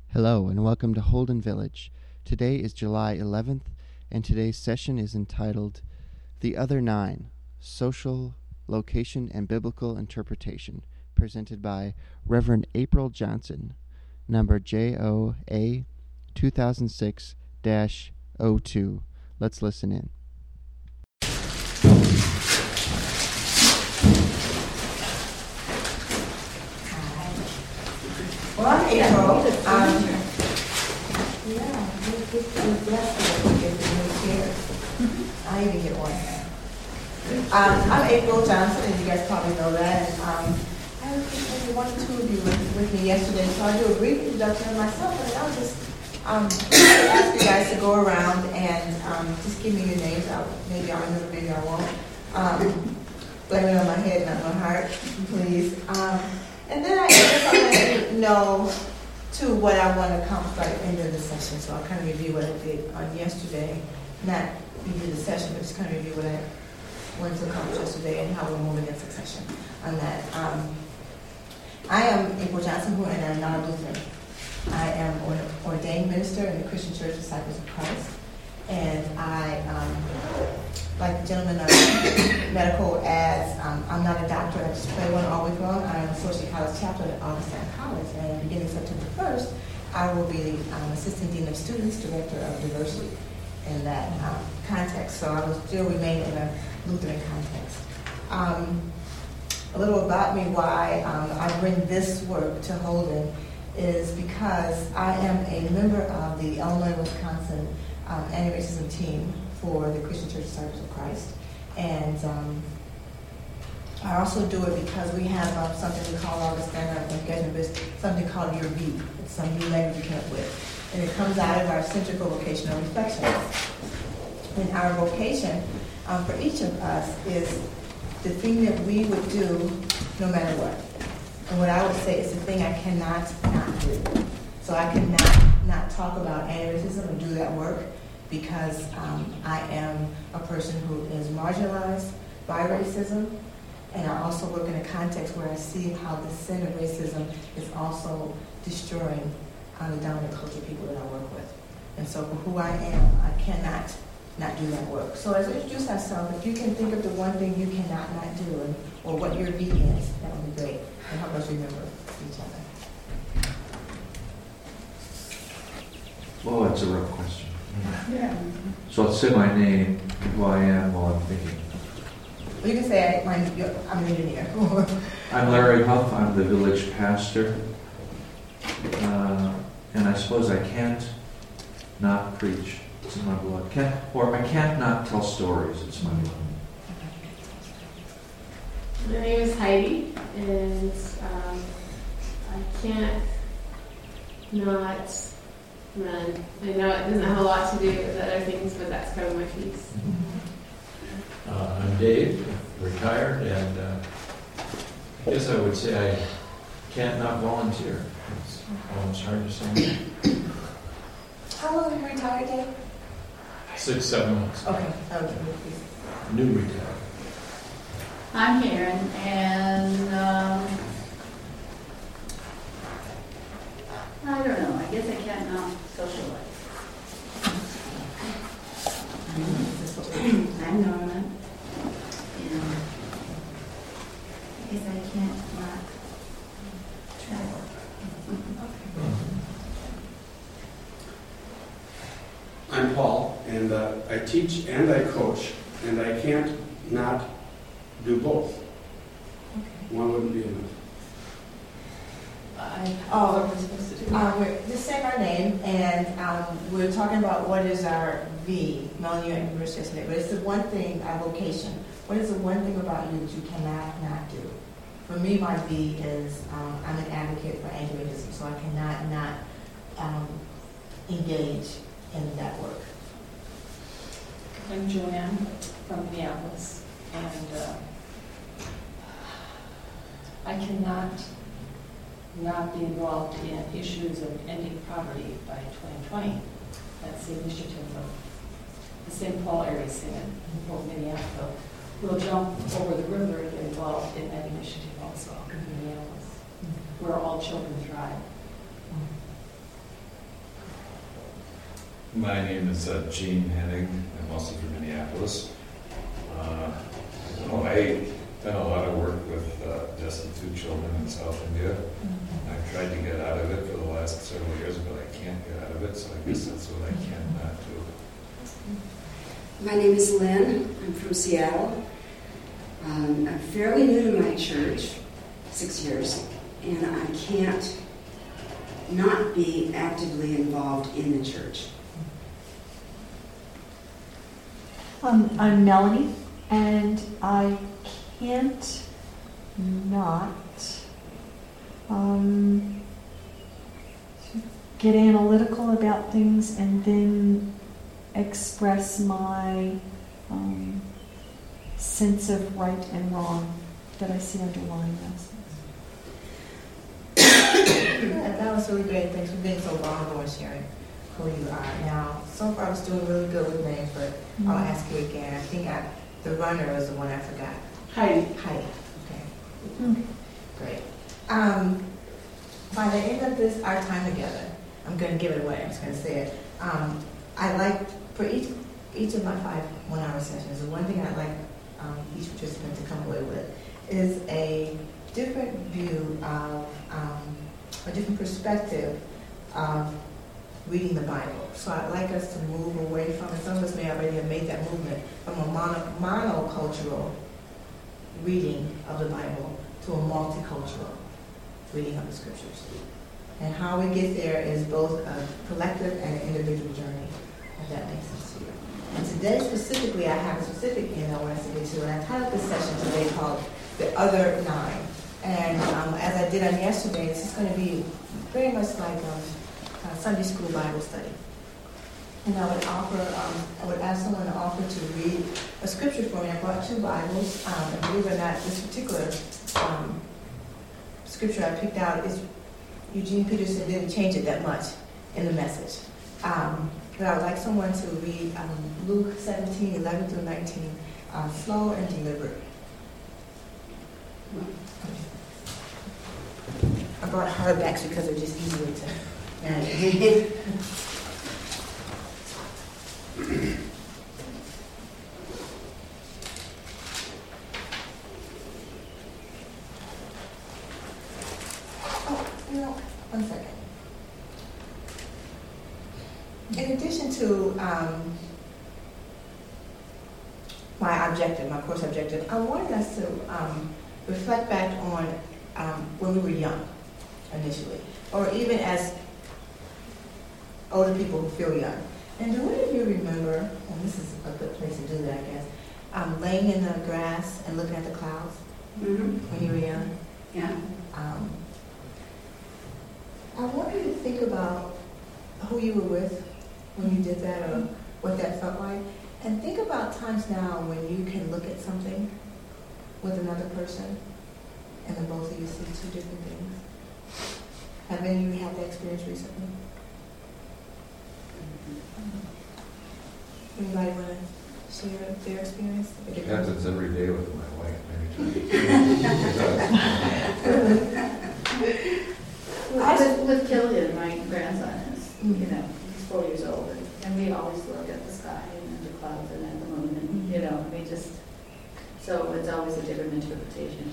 Hello and welcome to Holden Village. Today is July 11th and today's session is entitled The Other Nine, Social, Location, and Biblical Interpretation, presented by Reverend April Johnson, number JOA 2006-02. Let's listen in. Well, I'm April. I even get one. I'm April Johnson, and you guys probably know that. And I was maybe one or two of you with me yesterday, so I'll do a brief introduction of myself, and I'll just ask you guys to go around and just give me your names. Maybe I'll remember, maybe I won't. Blame it on my head, not my heart, please. And then I guess I'll let you know, too, what I want to accomplish by the end of the session. So I'll kind of review what I did on yesterday. Not review the session, but just kind of review what I wanted to accomplish yesterday and how we're moving in succession on that. I am April Johnson, and I'm not a Lutheran. I am an ordained minister in the Christian Church Disciples of Christ. And I, like the gentleman on medical ads, I'm not a doctor. I just play one all week long. I'm an associate college chaplain at Augustine College. And beginning September 1st, I will be the assistant dean of students, director of diversity in that context. So I will still remain in a Lutheran context. A little about me, why I bring this work to Holden is because I am a member of the Illinois-Wisconsin anti-racism team for the Christian Church Disciples of Christ. And I also do it because we have something we call something called Your V. It's some new language we came up with. And it comes out of our centrical vocational reflections. And our vocation for each of us is the thing that we would do no matter what. And what I would say is the thing I cannot not do. So I cannot not talk about anti-racism and do that work because I am a person who is marginalized by racism, and I also work in a context where I see how the sin of racism is also destroying the dominant culture people that I work with. And so for who I am, I cannot not do that work. So as we introduce ourselves, if you can think of the one thing you cannot not do, or what your V is, that would be great, and help us remember each other. Well, that's a rough question. Yeah. So I'll say my name, who I am while I'm thinking. Well, you can say I'm an engineer. I'm Larry Huff. I'm the village pastor. And I suppose I can't not preach. It's in my blood. I can't not tell stories. It's my blood. My name is Heidi, and I can't not run. I know it doesn't have a lot to do with other things, but that's kind of my piece. I'm Dave, retired, and I guess I would say I can't not volunteer. It's almost hard to say. How long have you retired, Dave? 6-7 months. Okay. New retired. I'm Karen, and I don't know. I guess I can't not socialize. I'm Norma, and I guess I can't not travel. I'm Paul, and I teach and I coach, and I can't not do both. Okay. One wouldn't be enough. Just say our name, and we're talking about what is our V. Melanie, you introduced yesterday, but it's the one thing, our vocation. What is the one thing about you that you cannot not do? For me, my V is I'm an advocate for anti-racism, so I cannot not engage in that work. I'm Joanne from Minneapolis, and I cannot not be involved in issues of ending poverty by 2020. That's the initiative of the St. Paul area synod in Fort Minneapolis. We'll jump over the river and get involved in that initiative also in Minneapolis, where all children thrive. My name is Gene Henning. I'm also from Minneapolis. I've done a lot of work with destitute children in South India. I've tried to get out of it for the last several years, but I can't get out of it, so I guess that's what I cannot do. My name is Lynn. I'm from Seattle. I'm fairly new to my church, 6 years, and I can't not be actively involved in the church. I'm Melanie, and I can't not get analytical about things and then express my sense of right and wrong that I see underlying those things. Yeah, that was really great. Thanks for being so vulnerable and sharing who you are. Now, so far I was doing really good with names, but I'll ask you again. I think the runner was the one I forgot. Heidi. Okay. Great. By the end of our time together, I'm going to give it away. I'm just going to say it. I like, for each of my 5 one-hour sessions, the one thing I'd like each participant to come away with is a different view of, a different perspective of reading the Bible. So I'd like us to move away from, and some of us may already have made that movement, from a monocultural reading of the Bible to a multicultural reading of the Scriptures. And how we get there is both a collective and an individual journey, if that makes sense to you. And today specifically, I have a specific end I want us to get to, and I titled this session today called The Other Nine. And as I did on yesterday, this is going to be very much like a Sunday school Bible study. And I would ask someone to offer to read a scripture for me. I brought 2 Bibles, and believe it or not, this particular scripture I picked out is Eugene Peterson didn't change it that much in the message. But I would like someone to read Luke 17, 11 through 19, slow and deliberate. I brought hardbacks because they're just easier to manage. One second. In addition to my course objective, I wanted us to reflect back on when we were young, initially, or even as older people who feel young. And do any of you remember, and this is a good place to do that, I guess, laying in the grass and looking at the clouds when you were young? Yeah. I want you to think about who you were with when you did that, or what that felt like. And think about times now when you can look at something with another person and then both of you see 2 different things. Have any of you had that experience recently? Anybody want to share their experience? It happens every day with my wife, many times. With Killian, my grandson is, he's 4 years old, and we always look at the sky and the clouds and at the moon, and we just, so it's always a different interpretation.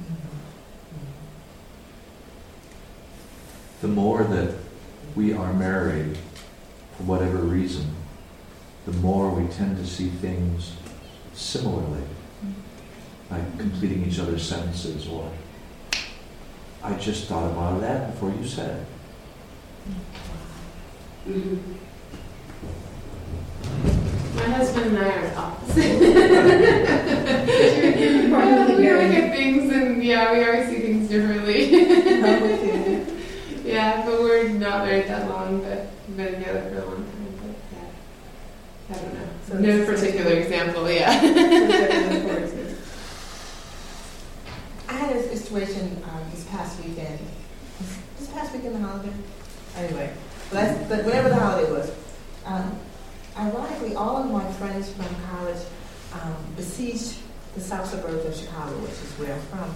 The more that we are married, for whatever reason, the more we tend to see things similarly, like completing each other's sentences, or I just thought about that before you said it. My husband and I are opposite. We look at things and we always see things differently. Yeah, but we're not married that long, but we've been together for a long time. But I don't know. So no particular example, I had a situation this past weekend. This past weekend, the holiday? Anyway, but whatever the holiday was. Ironically, all of my friends from college besieged the south suburbs of Chicago, which is where I'm from.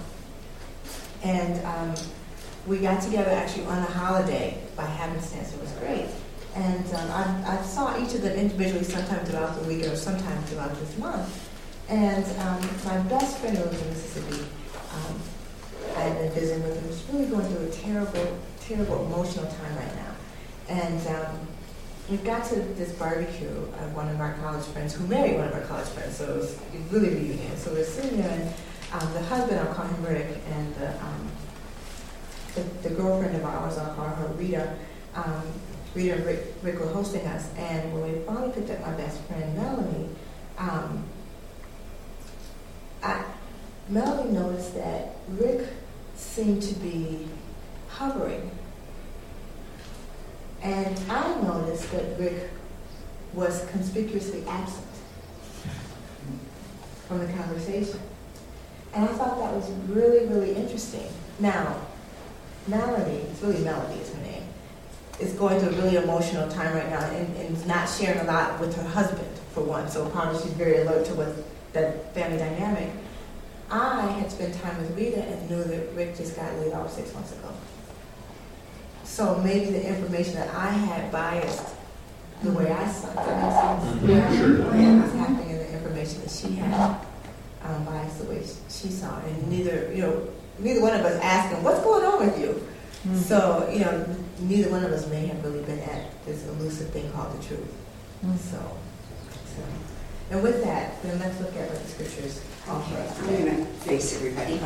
And we got together actually on a holiday by happenstance. It was great. And I saw each of them individually sometime throughout the week or sometime throughout this month. And my best friend who lives in Mississippi, I had been visiting with him. He's really going through a terrible, terrible emotional time right now. And we got to this barbecue of one of our college friends who married one of our college friends, so it was really reunion. So we're sitting there, and the husband, I'll call him Rick, and the girlfriend of ours, I'll call her Rita. Rita and Rick were hosting us, and when we finally picked up my best friend, Melanie, Melanie noticed that Rick seemed to be hovering. And I noticed that Rick was conspicuously absent from the conversation. And I thought that was really, really interesting. Now, Melanie, it's really Melody is her name, is going through a really emotional time right now and is not sharing a lot with her husband, for one. So probably she's very alert to what that family dynamic. I had spent time with Rita and knew that Rick just got laid off 6 months ago. So maybe the information that I had biased the way I saw it. Yeah, sure. What was happening in the information that she had biased the way she saw it. And neither one of us asked him, what's going on with you? Mm-hmm. So, neither one of us may have really been at this elusive thing called the truth. Mm-hmm. So, and with that, then let's look at what the scriptures offer us. I'm going to face everybody.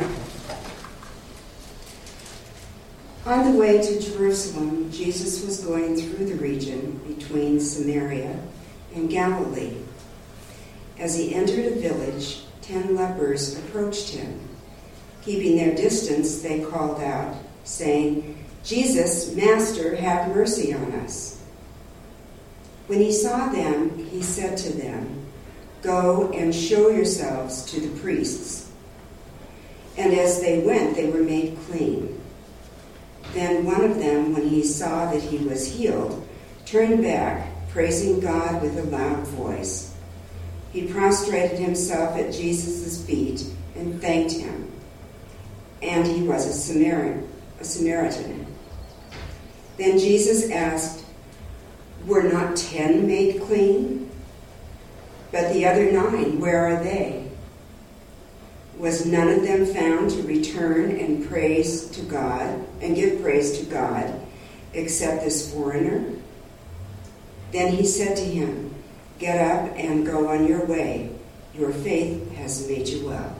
On the way to Jerusalem, Jesus was going through the region between Samaria and Galilee. As he entered a village, 10 lepers approached him. Keeping their distance, they called out, saying, "Jesus, Master, have mercy on us." When he saw them, he said to them, "Go and show yourselves to the priests." And as they went, they were made clean. Then one of them, when he saw that he was healed, turned back, praising God with a loud voice. He prostrated himself at Jesus' feet and thanked him. And he was a Samaritan. Then Jesus asked, "Were not 10 made clean? But the other 9, where are they? Was none of them found to return and give praise to God, except this foreigner?" Then he said to him, "Get up and go on your way. Your faith has made you well."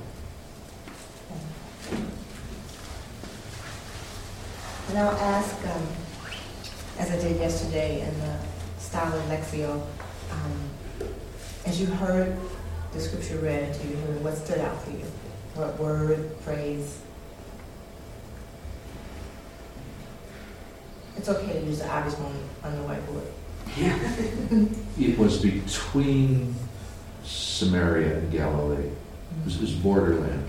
And I'll ask, as I did yesterday in the style of Lexio, as you heard the scripture read to you, what stood out for you? What word, phrase? It's okay to use the obvious one on the whiteboard. Yeah. It was between Samaria and Galilee. It was borderland.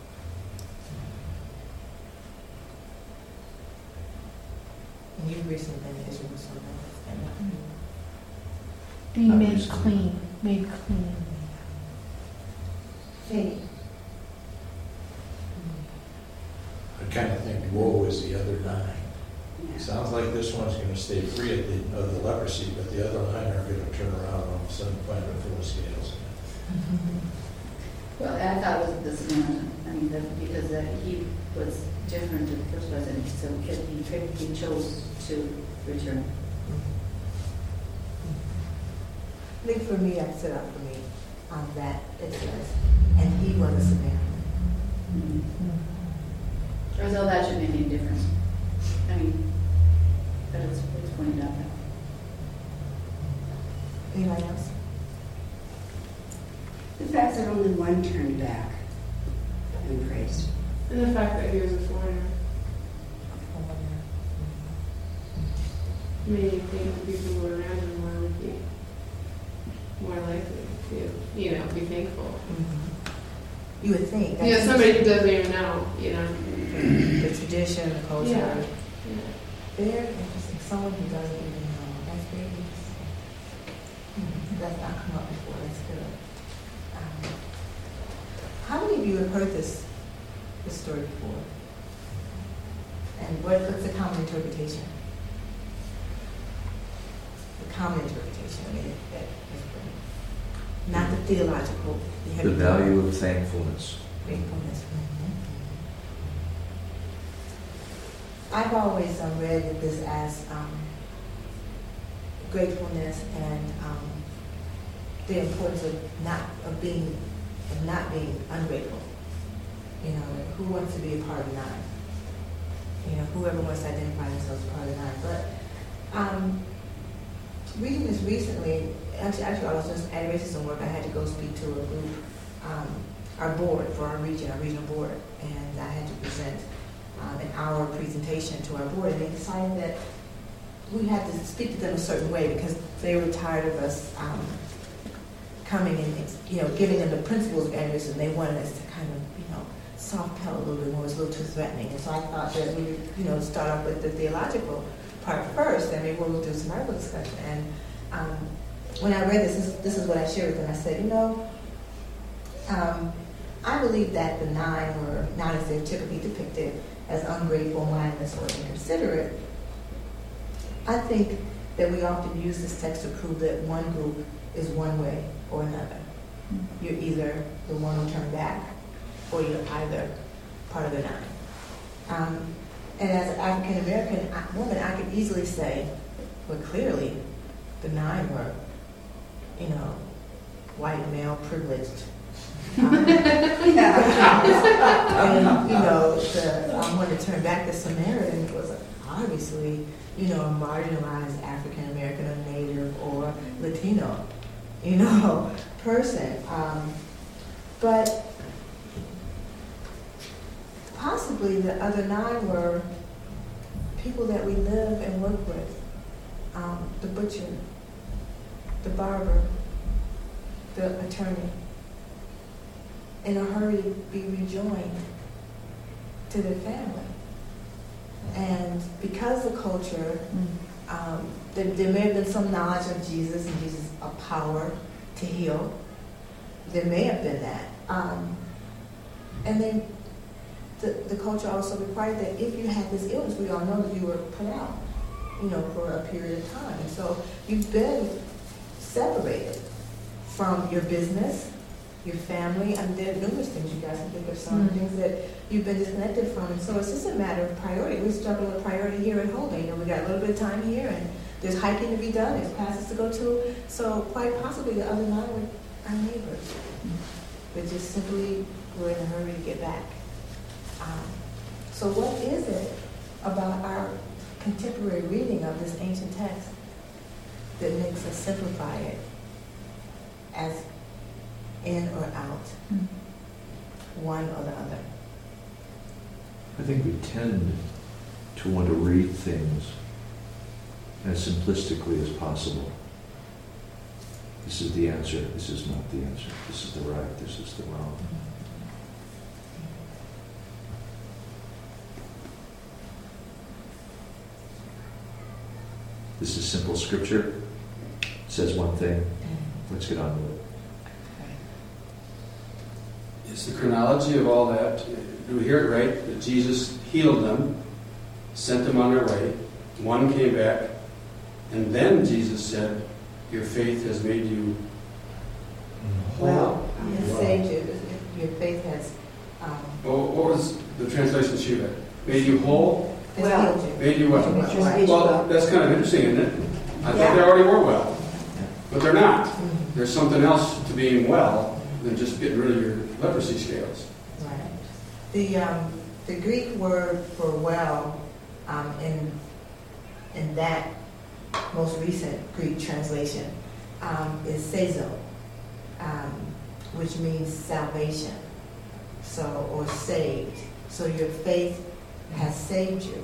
And you've recently been to Israel, so that's Being Not made recently. clean, made clean. faith. I kind of think woe is the other 9. Sounds like this one's going to stay free of the leprosy, but the other 9 are going to turn around and all of a sudden find it full of scales. Well, I thought it was the Samaritan, because he was different than the first person, so he chose to return. I think for me, that stood out for me, that it says, and he was a Samaritan. Mm-hmm. Or though that should make any difference. But it's pointed out now. Anybody else? The fact that only one turned back and praised. And the fact that he was a foreigner made you think the people who were around him would be more likely to, be thankful. Mm-hmm. You would think. Somebody who doesn't even know, The tradition, the culture. Yeah. Very interesting. Someone who doesn't even know. That's very interesting. That's not come up before. That's good. How many of you have heard this story before? And what's the common interpretation? common interpretation. I mean, not the theological. The value of thankfulness. Gratefulness. I've always read this as gratefulness and the importance of not being ungrateful. You know, who wants to be a part of nine? You know, whoever wants to identify themselves as part of nine. But reading this recently, actually, I was just at racism work. I had to go speak to a group, our board for our regional board, and I had to present an hour presentation to our board, and they decided that we had to speak to them a certain way because they were tired of us coming and, you know, giving them the principles of aneurysm. They wanted us to kind of, you know, soft pedal a little bit more. It was a little too threatening. And so I thought that we would, you know, start off with the theological part first, and maybe we'll do some Bible discussion. And when I read this is what I shared with them. I said, you know, I believe that the nine were not as they're typically depicted, as ungrateful, mindless, or inconsiderate. I think that we often use this text to prove that one group is one way or another. You're either the one who turned back, or you're either part of the nine. And as an African American woman, I could easily say, well, clearly, the nine were, you know, white male privileged. And, you know, the one that turned back, the Samaritan, was obviously, you know, a marginalized African American or Native or Latino, you know, person. But possibly the other nine were people that we live and work with. The butcher, the barber, the attorney, in a hurry to be rejoined to their family. And because the culture, there may have been some knowledge of Jesus and Jesus' power to heal. There may have been that. And then the culture also required that if you had this illness, we all know that you were put out, you know, for a period of time. And so you've been separated from your business, your family. I mean, there are numerous things you guys can think of, some things that you've been disconnected from. And so it's just a matter of priority. We're struggling with priority here at home. You know, we got a little bit of time here, and there's hiking to be done, there's classes to go to. So quite possibly the other nine were our neighbors. But just simply were in a hurry to get back. So what is it about our contemporary reading of this ancient text that makes us simplify it as in or out, one or the other? I think we tend to want to read things as simplistically as possible. This is the answer, this is not the answer, this is the right, this is the wrong. This is simple scripture, says one thing, let's get on with it. Is the chronology of all that, do we hear it right, that Jesus healed them, sent them on their way, one came back, and then Jesus said, your faith has made you whole? Well, he has saved you. Your faith has... what was the translation she read? Made you whole? Well, made you well. Well, Well, that's kind of interesting, isn't it? I thought they already were well, but they're not. There's something else to being well than just getting rid of your leprosy scales. right. The Greek word for well in that most recent Greek translation is sezo, which means salvation, so, or saved. So your faith has saved you.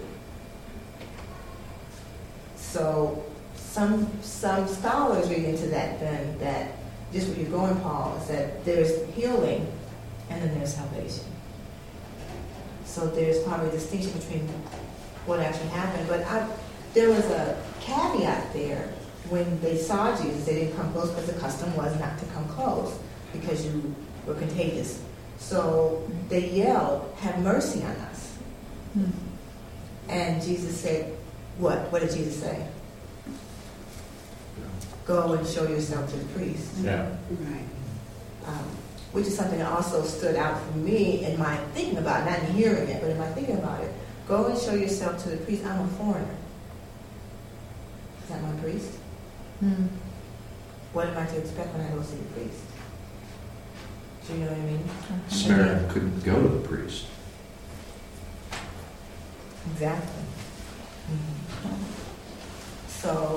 So some scholars read into that then that just where you're going, Paul, is that there's healing and then there's salvation. So there's probably a distinction between what actually happened. But there was a caveat there. When they saw Jesus, they didn't come close because the custom was not to come close because you were contagious. So they yelled, have mercy on us. And Jesus said, what? What did Jesus say? go and show yourself to the priest. Yeah. Right. Which is something that also stood out for me in my thinking about it, not in hearing it, but in my thinking about it. Go and show yourself to the priest. I'm a foreigner. Is that my priest? Mm. What am I to expect when I go see the priest? Do you know what I mean? Samaritan couldn't go to the priest. Exactly. So,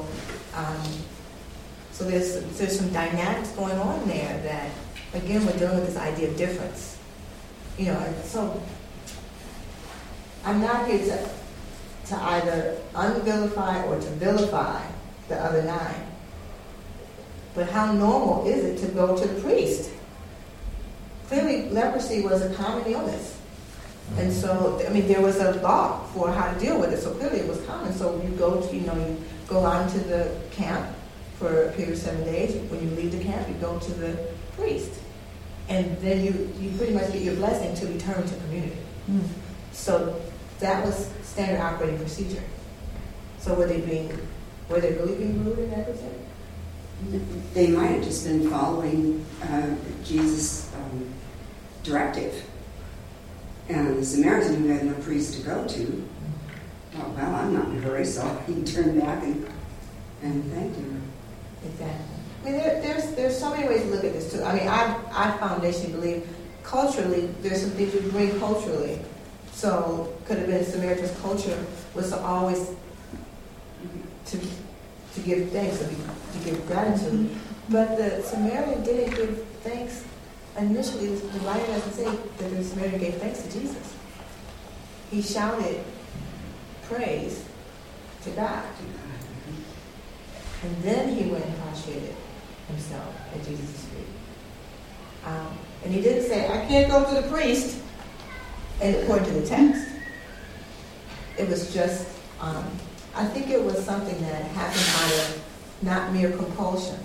so there's some dynamics going on there that, again, we're dealing with this idea of difference. You know, and so I'm not here to either unvilify or to vilify the other nine. But how normal is it to go to the priest? Clearly, leprosy was a common illness. And so, I mean, there was a law for how to deal with it. So clearly it was common. So you go to, you go on to the camp for a period of 7 days. When you leave the camp, you go to the priest. And then you pretty much get your blessing to return to community. Mm. So that was standard operating procedure. So were they really being rude and everything? They might have just been following Jesus' directive. And the Samaritan, who had no priest to go to, thought, well, I'm not in a hurry, so he turned back and thanked him. Exactly. I mean, there's so many ways to look at this too. I mean, I foundationally believe culturally there's some things we bring culturally. So could have been Samaritan's culture was to always to give thanks, to give gratitude. But the Samaritan didn't give thanks initially. The writer doesn't say that the Samaritan gave thanks to Jesus. He shouted praise to God. And then he went and prostrated himself at Jesus' feet. And he didn't say, I can't go to the priest, and according to the text. It was just, I think it was something that happened out of not mere compulsion,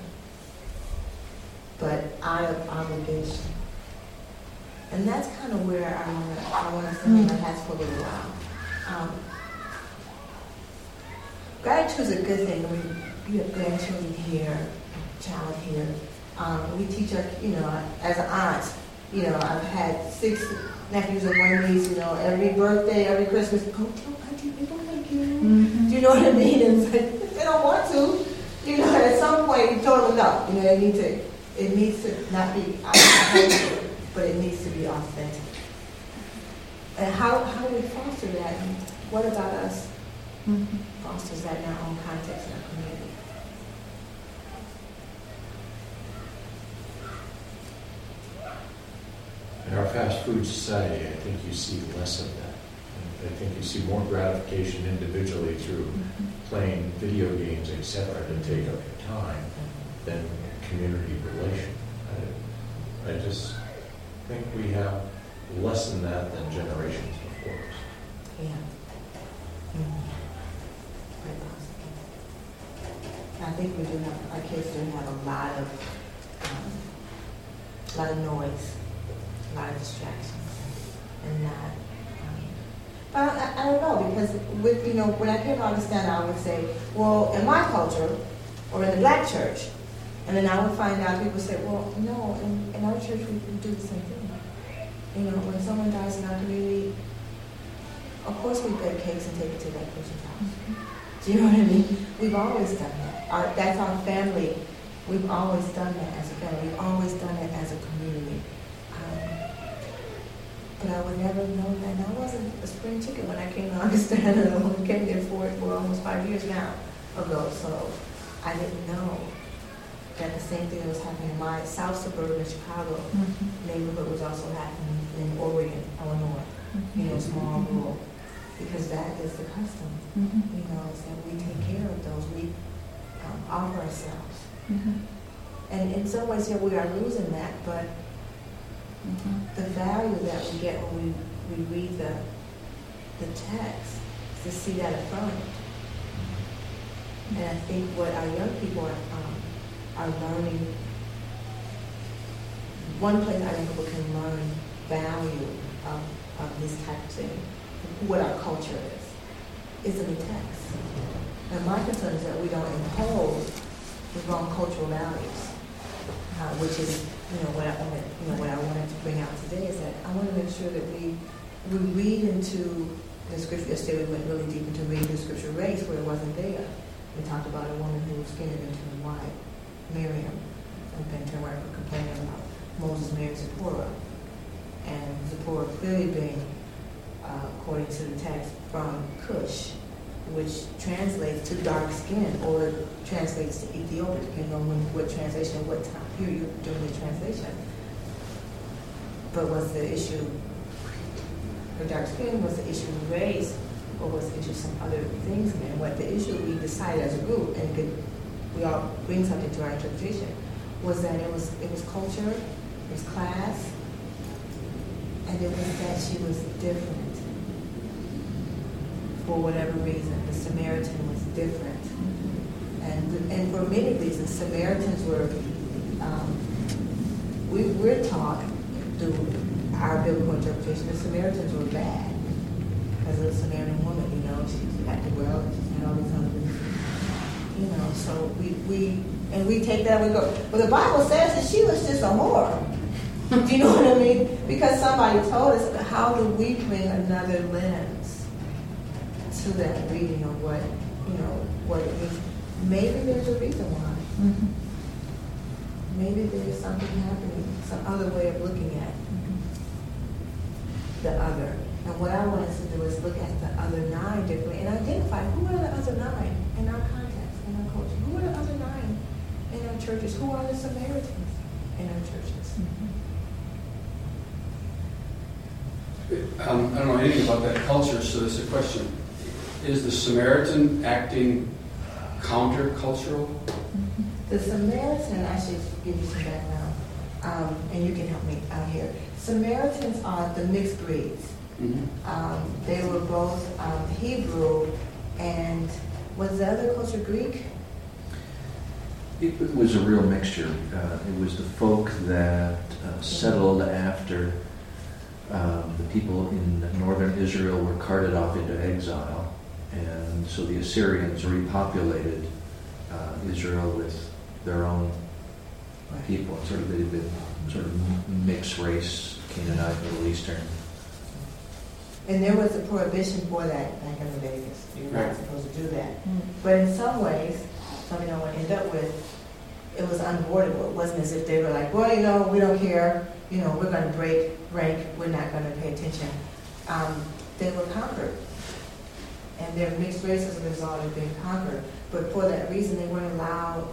but out of obligation. And that's kind of where I want to send my hats for a little while. Gratitude is a good thing. You have grandchildren here, child here. We teach our, as an aunt, I've had 6 nephews and 1 niece, every birthday, every Christmas, go tell Auntie we don't like you. Mm-hmm. Do you know what I mean? And it's like, they don't want to. At some point you told them no. It needs to not be authentic, but it needs to be authentic. And how do we foster that? And what about us fosters that in our own context in our community? In our fast food society, I think you see less of that. I think you see more gratification individually through playing video games, etc., to take up your time than community relation. I just think we have less than that than generations before us. Yeah. Quite possible. I think we do have, our kids do have a lot of noise, a lot of distractions, and not. But I don't know, because with when I hear Augustana, I would say, well, in my culture, or in the black church, and then I would find out people say, well, no, in our church we do the same thing. When someone dies in our community, of course we bake cakes and take it to that person's house. Do you know what I mean? We've always done that. That's our family. We've always done that as a family. We've always done it as a community. But I would never know that. And I wasn't a spring chicken when I came to Augustana. I only came there for almost 5 years now ago. So I didn't know that the same thing that was happening in my south suburban Chicago neighborhood was also happening in Oregon, Illinois. Small rural. Because that is the custom. Is that we take care of those. We offer ourselves. And in some ways, we are losing that, but the value that we get when we read the text is to see that affirmed. And I think what our young people are learning, one place I think people can learn value of this type of thing, what our culture is in the text. And my concern is that we don't impose wrong cultural values, which is what I wanted to bring out today is that I want to make sure that we read into the scripture. Yesterday we went really deep into reading the scripture race where it wasn't there. We talked about a woman who was skinned and turned white, Miriam, and then turned white for complaining about Moses married Zipporah, and Zipporah clearly being, according to the text, from Cush, which translates to dark skin or translates to Ethiopia, depending on what translation, what time period you're doing the translation. But was the issue her dark skin? Was the issue race? Or was the issue some other things? And what the issue we decided as a group, and we all bring something to our interpretation, was that it was culture, it was class, and it was that she was different. For whatever reason, the Samaritan was different. And for many reasons, Samaritans were, we're taught through our biblical interpretation that Samaritans were bad. Because of the Samaritan woman, she's at the well, and she's had all these other things. So we take that and we go, well, the Bible says that she was just a whore. Do you know what I mean? Because somebody told us, how do we bring another lens to that reading of what it means? Maybe there's a reason why. Mm-hmm. Maybe there's something happening, some other way of looking at the other. And what I want us to do is look at the other 9 differently and identify who are the other 9 in our context, in our culture. Who are the other 9 in our churches? Who are the Samaritans in our churches? I don't know anything about that culture, so this is a question. Is the Samaritan acting counter-cultural? The Samaritan, I should give you some background, and you can help me out here. Samaritans are the mixed breeds. Mm-hmm. They were both Hebrew and was the other culture Greek? It was a real mixture. It was the folk that settled after the people in northern Israel were carted off into exile, and so the Assyrians repopulated Israel with their own people. They've been sort of mixed race, Canaanite, Middle Eastern. And there was a prohibition for that back in the day. You're not supposed to do that. But in some ways, something I want to end up with, it was unavoidable. It wasn't as if they were like, well, we don't care. We're going to break rank. We're not going to pay attention. They were conquered. And they're mixed race as a result of being conquered. But for that reason, they weren't allowed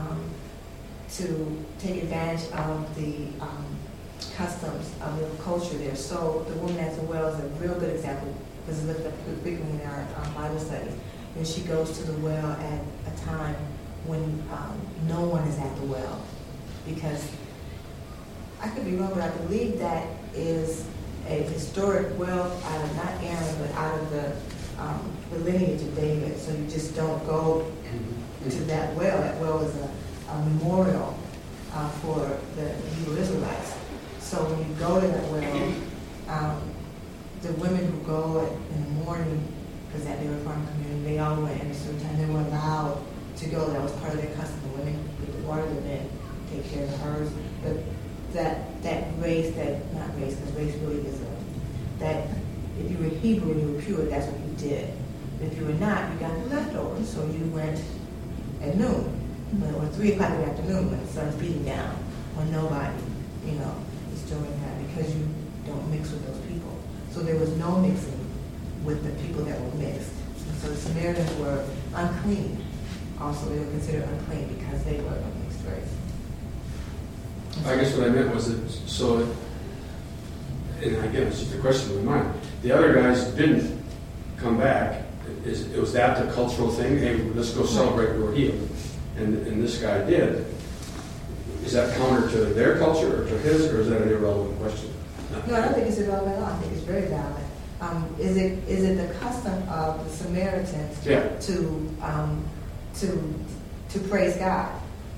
to take advantage of the customs of the culture there. So the woman at the well is a real good example. This is lifted up frequently in our Bible studies. And she goes to the well at a time when no one is at the well. Because I could be wrong, but I believe that is a historic well out of not Aaron, but out of the lineage of David. So you just don't go to that well. That well is a memorial for the Hebrew Israelites. So when you go to that well, the women who go in the morning, because that they were from the community, they all went at a certain time. They were allowed to go. That was part of their custom. The women get the water, the men take care of the herds. But that race, not race, because race really is that if you were Hebrew and you were pure, that's what you did. But if you were not, you got the leftovers. So you went at noon, or 3 o'clock in the afternoon when the sun's beating down, when nobody, is doing that, because you don't mix with those people. So there was no mixing with the people that were mixed. And so the Samaritans were unclean. Also, they were considered unclean because they were a mixed race. I guess what I meant was that, so, and again, it's just a question in my mind. The other guys didn't come back. Was that the cultural thing? Hey, let's go celebrate we're healed. And this guy did. Is that counter to their culture or to his, or is that an irrelevant question? No, I don't think it's irrelevant at all. I think it's very valid. Is it the custom of the Samaritans to praise God?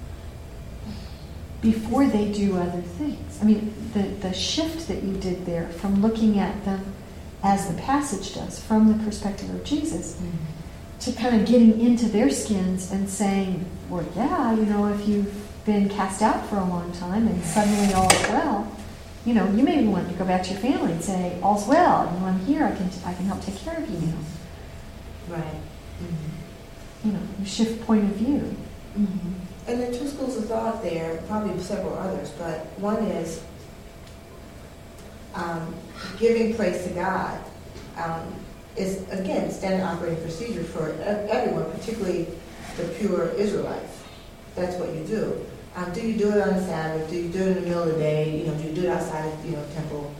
Before they do other things. I mean, the shift that you did there from looking at them as the passage does, from the perspective of Jesus, to kind of getting into their skins and saying, well, yeah, if you've been cast out for a long time and suddenly all is well, you may even want to go back to your family and say, all's well, I'm here, I can help take care of you now. Right. You shift point of view. Mm-hmm. And there are two schools of thought there, probably several others, but one is giving praise to God is, again, standard operating procedure for everyone, particularly the pure Israelites. That's what you do. Do you do it on the Sabbath? Do you do it in the middle of the day? Do you do it outside of the temple?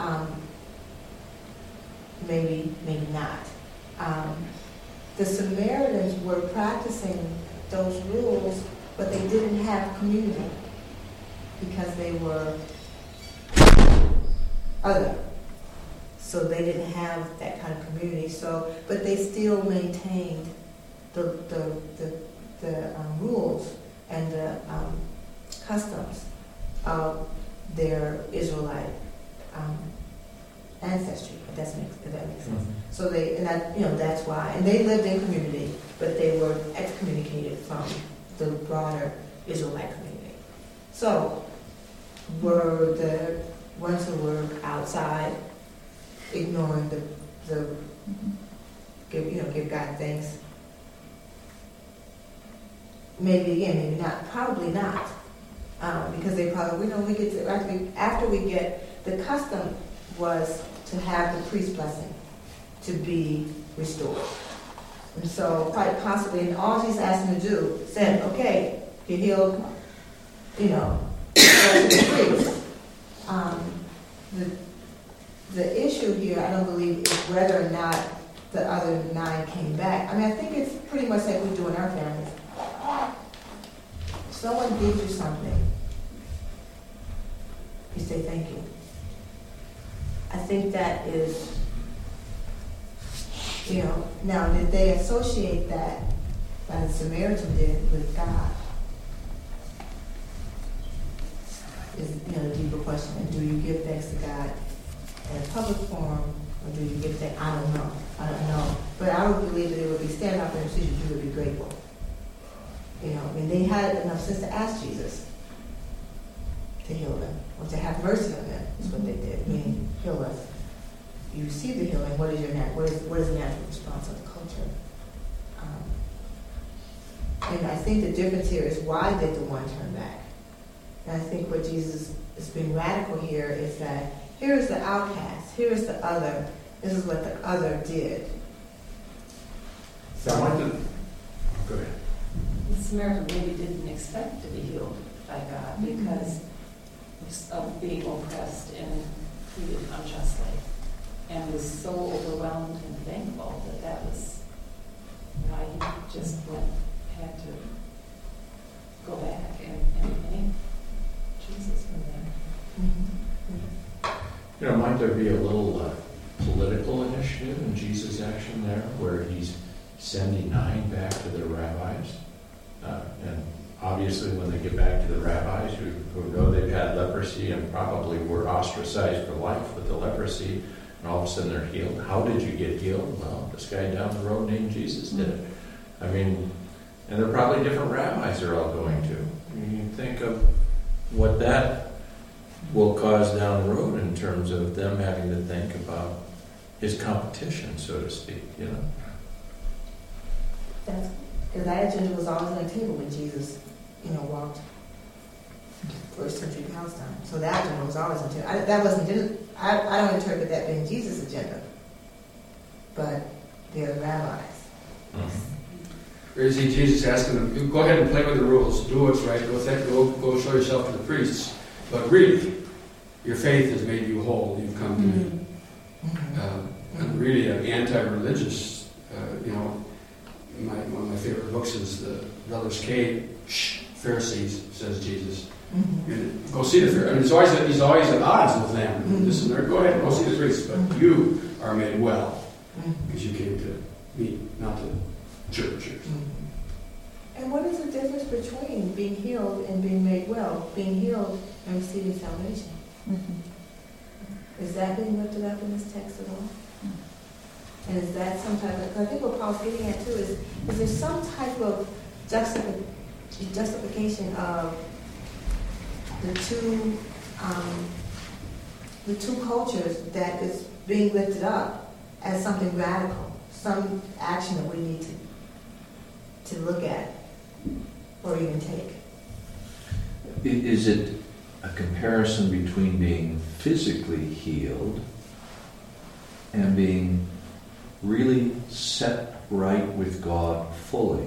Maybe not. The Samaritans were practicing those rules, but they didn't have community because they were other. So they didn't have that kind of community. So, but they still maintained the rules and the customs of their Israelite ancestry. If that makes sense. So that's why. And they lived in community, but they were excommunicated from the broader Israelite community. So were the ones who were outside ignoring the give God thanks? Maybe again, maybe not. Probably not, because they probably we get to, after we get the custom was to have the priest's blessing to be restored, and so quite possibly, and all Jesus asked him to do said, okay, you healed, go to the priest. The issue here, I don't believe, is whether or not the other 9 came back. I think it's pretty much like we do in our families. If someone gives you something, you say thank you. I think that is, now did they associate that, as the Samaritan did, with God? Is the deeper question. And do you give thanks to God in a public forum, or do you give thanks? I don't know. But I would believe that it would be standing up in the procedure, you would be grateful. They had enough sense to ask Jesus to heal them, or to have mercy on them, is what they did. Meaning, heal us. You receive the healing, what is the natural response of the culture? And I think the difference here is, why did the one turn back? And I think what Jesus is being radical here is that here is the outcast, here is the other, this is what the other did. So I want to go ahead. The Samaritan maybe didn't expect to be healed by God because of being oppressed and treated unjustly, and was so overwhelmed and thankful that was why he just had to go back and thank Jesus from there. Might there be a little political initiative in Jesus' action there, where he's sending 9 back to their rabbis? And obviously when they get back to the rabbis who know they've had leprosy and probably were ostracized for life with the leprosy, and all of a sudden they're healed. How did you get healed? Well, this guy down the road named Jesus did it. And they're probably different rabbis they're all going to. You think of what that will cause down the road in terms of them having to think about his competition, so to speak, That's because that agenda was always on the table when Jesus, walked first century Palestine. So that agenda was always on the table. I don't interpret that being Jesus' agenda, but the other rabbis. Or is he Jesus asking them, go ahead and play with the rules, do what's right, go show yourself to the priests, but really, your faith has made you whole, you've come to me. And really anti-religious, one of my favorite books is the Brothers K. Pharisees, says Jesus. And go see the Pharisees. He's always at odds with them. Listen, go ahead and go see the priests, but you are made well because you came to me, not to church. And what is the difference between being healed and being made well? Being healed and receiving salvation. Is that being lifted up in this text at all? And is that some type of, 'cause I think what Paul's getting at too is there some type of justification of the two cultures that is being lifted up as something radical, some action that we need to look at or even take? Is it a comparison between being physically healed and being really set right with God fully,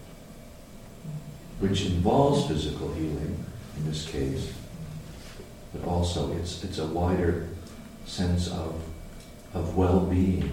which involves physical healing in this case, but also it's a wider sense of well-being.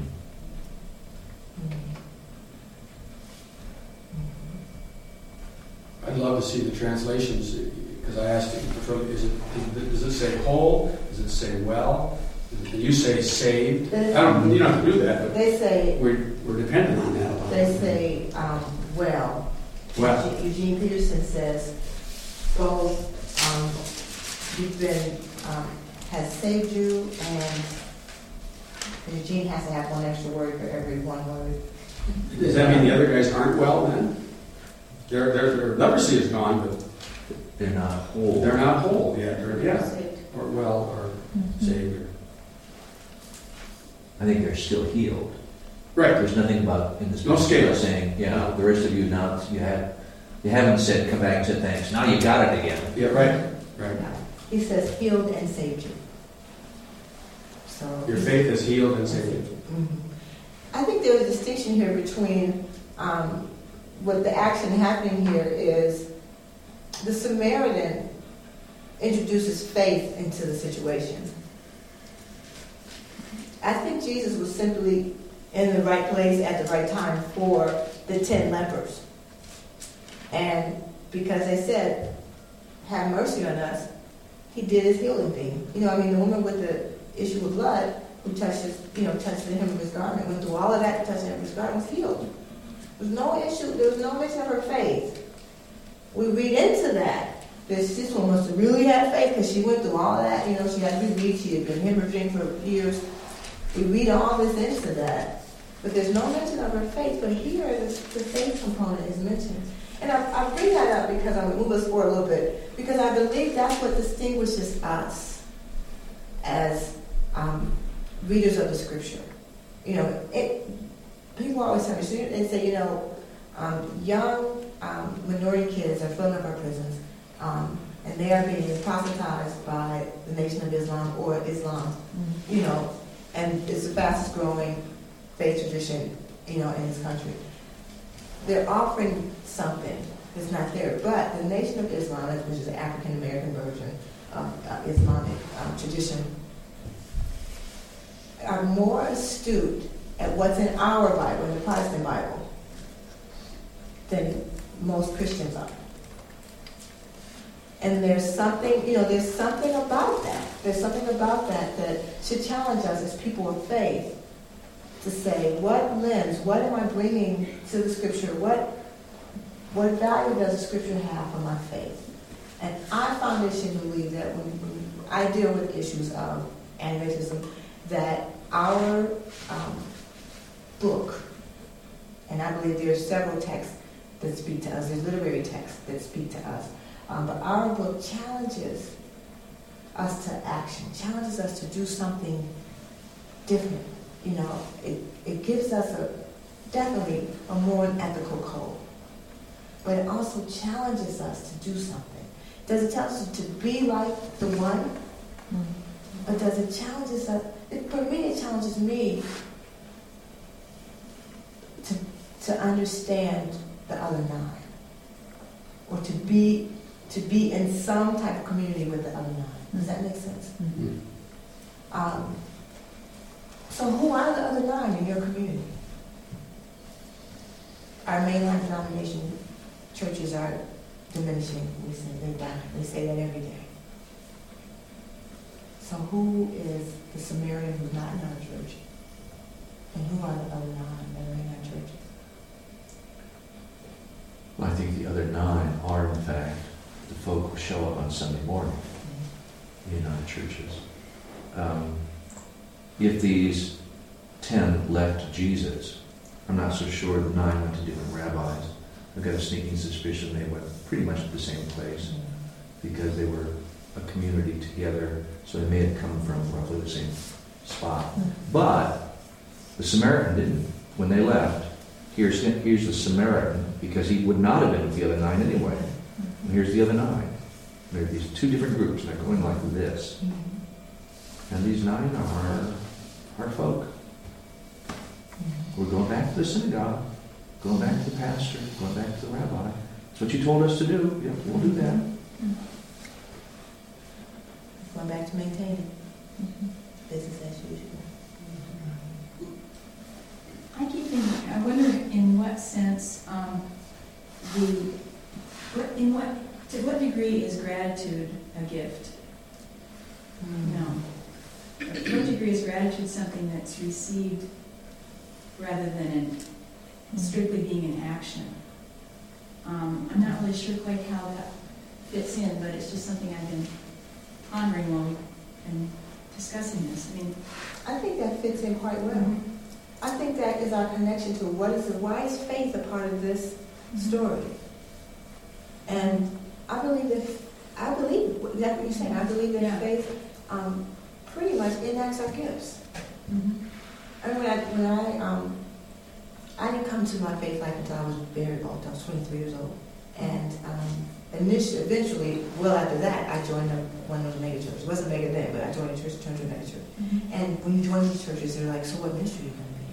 I'd love to see the translations, because I asked him, does it say whole? Does it say well? You say saved. You don't have to do that, but they say we're dependent on that. They say well. Well. Eugene Peterson says both you've been has saved you, and Eugene has to have one extra word for every one word. Does that mean the other guys aren't well then? Their leprosy is gone, but they're not whole. They're not whole yet, or well, or saved. I think they're still healed. Right. There's nothing about in this no scale saying, yeah, the rest of you now you haven't said come back and said thanks. Now you got it again. Yeah, right. Right. Yeah. He says healed and saved you. So your faith is healed and saved you. Mm-hmm. I think there's a distinction here between what the action happening here is the Samaritan introduces faith into the situation. I think Jesus was simply in the right place at the right time for the 10 lepers. And because they said, have mercy on us, he did his healing thing. The woman with the issue of blood who touched the hem of his garment, went through all of that, touched the hem of his garment, was healed. There was no issue, there was no mention of her faith. We read into that. This woman must have really had faith because she went through all of that. She had to be weak, she had been hemorrhaging for years. We read all this into that. But there's no mention of her faith. But here, the faith component is mentioned. And I bring that up because I'm going to move us forward a little bit. Because I believe that's what distinguishes us as readers of the Scripture. People always tell me, they say, young minority kids are filling up our prisons. And they are being proselytized by the Nation of Islam or Islam. And it's the fastest growing faith tradition, in this country. They're offering something that's not there. But the Nation of Islam, which is the African American version of Islamic tradition, are more astute at what's in our Bible, in the Protestant Bible, than most Christians are. And there's something about that. There's something about that should challenge us as people of faith to say, what am I bringing to the Scripture? What value does the Scripture have for my faith? And I foundationally believe that when I deal with issues of anti-racism, that our book, and I believe there are several texts that speak to us, there's literary texts that speak to us, but our book challenges us to action, challenges us to do something different. It gives us definitely a more ethical code. But it also challenges us to do something. Does it challenge us to be like the one? Mm-hmm. Or does it challenge us? For me, it challenges me to understand the other nine. Or to be in some type of community with the other nine. Does that make sense? Mm-hmm. So who are the other nine in your community? Our mainline denomination churches are diminishing. We say they die. They say that every day. So who is the Samaritan who's not in our church? And who are the other nine that are in our churches? Well, I think the other nine are, in fact, the folk who show up on Sunday morning in our churches. If these 10 left Jesus. I'm not so sure the 9 went to different rabbis. I've got a sneaking suspicion they went pretty much to the same place because they were a community together, so they may have come from roughly the same spot. But the Samaritan didn't. When they left, here's the Samaritan, because he would not have been with the other 9 anyway. And here's the other 9. There are these 2 different groups, and they're going like this. And these 9 are our folk. We're going back to the synagogue, going back to the pastor, going back to the rabbi. That's what you told us to do. Yep, we'll do that. Going back to maintaining business as usual. I keep thinking, I wonder in what sense to what degree is gratitude a gift? No. To what degree is gratitude something that's received rather than strictly being an action? I'm not really sure quite how that fits in, but it's just something I've been pondering while we've been discussing this. I think that fits in quite well. I think that is our connection to why is faith a part of this story? And I believe exactly what you're saying. I believe that faith pretty much enacts our gifts. And when I didn't come to my faith life until I was very old. I was 23 years old. And eventually, well after that, I joined one of those mega churches. It wasn't mega then, but I joined a church, turned to a mega church. And when you join these churches, they're like, so what ministry are you going to be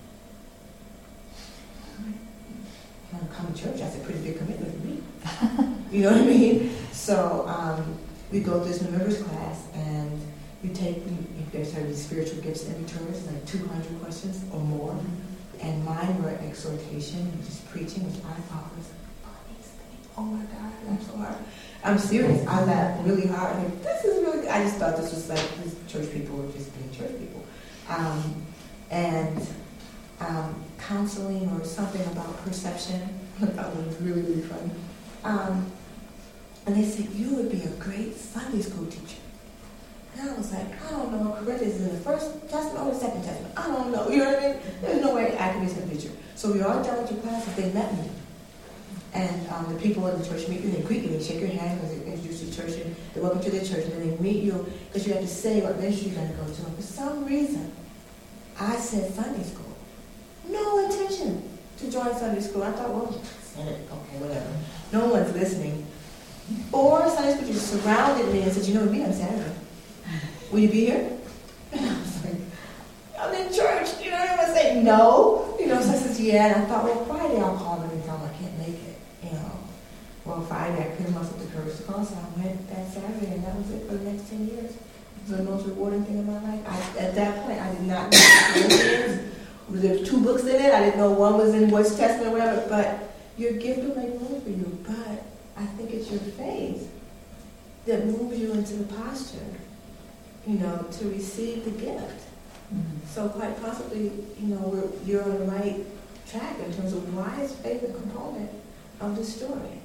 in? I'm going to come to church. That's a pretty big commitment for me. You know what I mean? So we go through this members class, and you guys have these spiritual gifts and returns, like 200 questions or more. And mine were exhortation, just preaching, which I thought was oh my God, that's so hard. I'm serious. I laughed really hard. Like, this is really good. I just thought this was like these church people were just being church people. And counseling or something about perception. That was really, really funny. And they said, you would be a great Sunday school teacher. And I was like, I don't know. Corinthians is in the First Testament or the Second Testament. I don't know. You know what I mean? There's no way I could be a Sunday teacher. So we all done with your classes. They met me. And the people in the church meet you, and they greet you, they shake your hand because they introduce you to church, and they welcome to their church, and then they meet you because you have to say what ministry you're going to go to. And for some reason, I said Sunday school. No intention to join Sunday school. I thought, well, said it, okay, whatever. No one's listening. 4 Sunday school teachers surrounded me and said, you know, we'll meet on Saturday. Will you be here? And I was like, I'm in church. You know what I'm going to say? No. You know, so I said, yeah. And I thought, well, Friday I'll call them and tell them I can't make it. Well, Friday I couldn't muster the courage to call, so I went that Saturday, and that was it for the next 10 years. It was the most rewarding thing in my life. At that point, I did not know what it was. There were 2 books in it. I didn't know one was in West Testament or whatever, but your gift will make room for you. But I think it's your faith that moves you into the posture, to receive the gift. So quite possibly, you're on the right track in terms of why is faith a component of the story.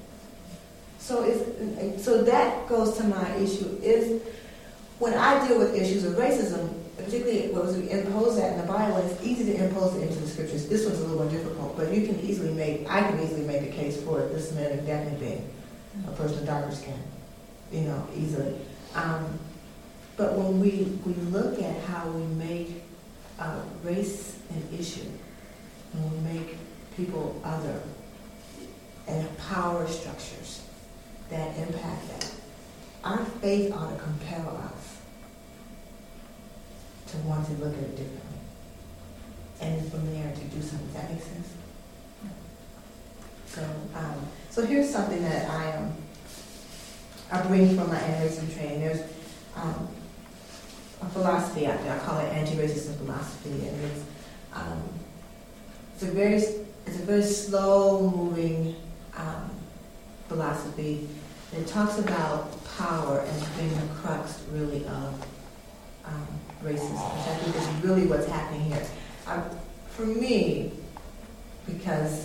So that goes to my issue is when I deal with issues of racism, particularly what was imposed that in the Bible, it's easy to impose it into the scriptures. This one's a little more difficult, but I can easily make a case for this man definitely being a person of darker skin, easily. But when we look at how we make race an issue, when we make people other, and power structures that impact that, our faith ought to compel us to want to look at it differently. And from there to do something. Does that make sense? So here's something that I bring from my anti-racism training. There's a philosophy out there. I call it anti-racism philosophy, and it's a very slow-moving philosophy. And it talks about power as being the crux, really, of racism, which I think is really what's happening here. For me, because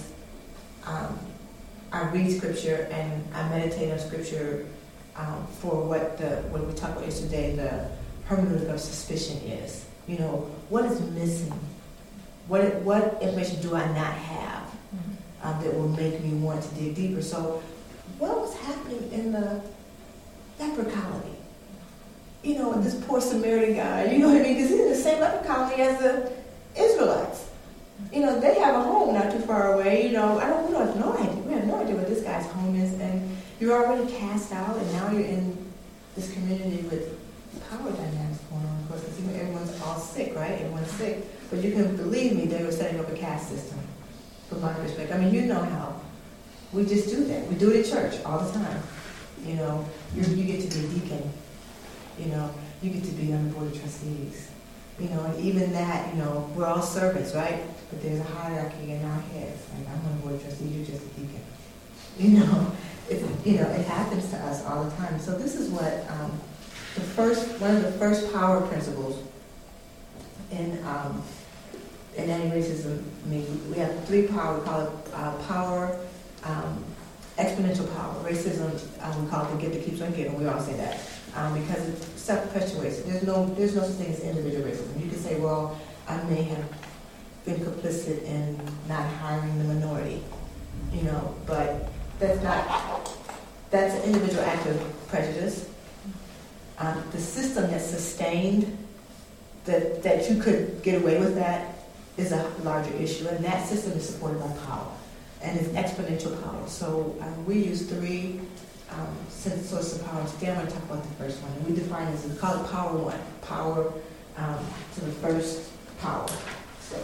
I read Scripture and I meditate on Scripture for what we talked about yesterday, the hermeneutic of suspicion is. What is missing what information do I not have that will make me want to dig deeper? So what was happening in the leper colony? You know, this poor Samaritan guy, you know what I mean? Because he's in the same leper colony as the Israelites. You know, they have a home not too far away. You know, we have no idea what this guy's home is, and you're already cast out, and now you're in this community with power dynamics going on. Of course, because everyone's all sick, right? Everyone's sick, but you can believe me, they were setting up a caste system. From my perspective, I mean, you know how we just do that. We do it at church all the time. You know, you get to be a deacon. You know, you get to be on the board of trustees. You know, and even that, you know, we're all servants, right? But there's a hierarchy in our heads. Like, I'm on the board of trustees, you're just a deacon. You know, it happens to us all the time. So this is what one of the first power principles in anti-racism. I mean, we have three power. We call it power, exponential power. Racism, we call it the gift that keeps on giving. We all say that. Because it self-perpetuates. There's no such thing as individual racism. You can say, well, I may have been complicit in not hiring the minority, you know, but that's an individual act of prejudice. The system that sustained that you could get away with that is a larger issue, and that system is supported by power, and it's exponential power. So we use three sources of power. Today I'm going to talk about the first one, and we define this, we call it power one, power to the first power. So,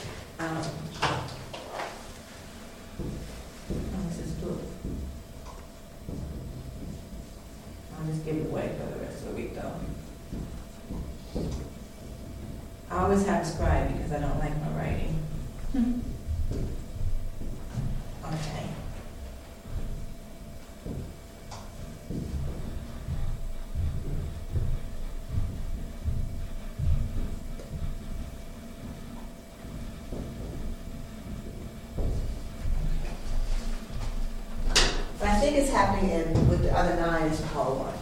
this is blue. I'll just give it away for the rest of the week, though. I always have a scribe because I don't like my writing. Okay. I think it's happening with the other 9 is power 1.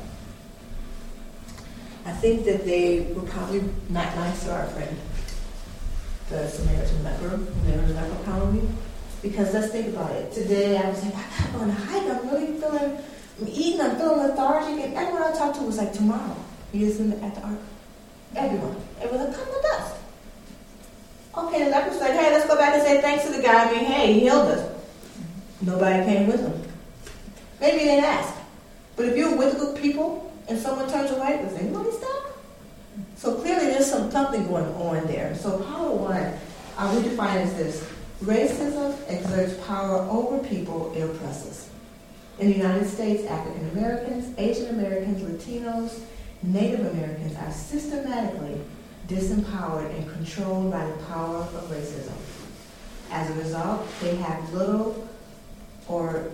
I think that they were probably not nice to our friend, the Samaritan leper, who lived in the leper colony. Because let's think about it. Today I was like, I'm going to hike. I'm really feeling, I'm feeling lethargic. And everyone I talked to was like, tomorrow. He is at the ark. Everyone. Everyone like, come with us. Okay, the leper's like, hey, let's go back and say thanks to the guy. I mean, hey, he healed us. Nobody came with him. Maybe they didn't ask. But if you're with a group of people and someone turns away, does anybody stop? So clearly there's something going on there. So power 1, we define it as this. Racism exerts power over people it oppresses. In the United States, African Americans, Asian Americans, Latinos, Native Americans are systematically disempowered and controlled by the power of racism. As a result, they have little or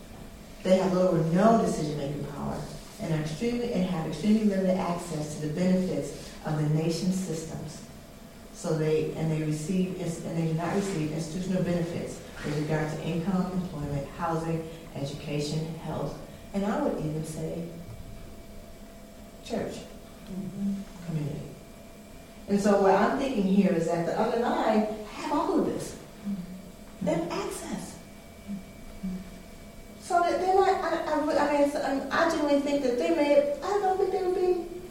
no decision-making power and have extremely limited access to the benefits of the nation's systems. So they do not receive institutional benefits with regard to income, employment, housing, education, health, and I would even say church, community. And so what I'm thinking here is that the other 9 have all of this. They have access. So that they're not, I genuinely think that I don't think they were being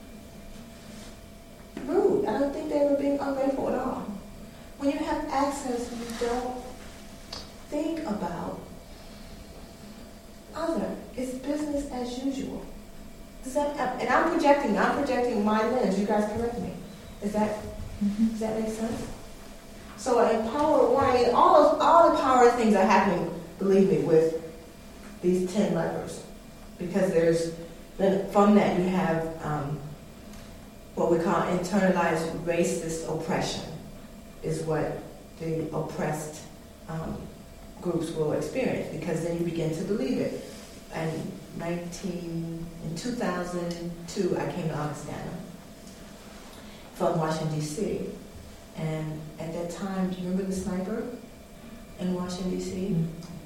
rude. I don't think they were being ungrateful at all. When you have access, you don't think about other. It's business as usual. And I'm projecting my lens. You guys correct me. Does that make sense? So in power 1, all the power things are happening, believe me, with these 10 lepers. Because from that you have what we call internalized racist oppression, is what the oppressed groups will experience, because then you begin to believe it. And in 2002, I came to Augustana from Washington, D.C. And at that time, do you remember the sniper in Washington, D.C.?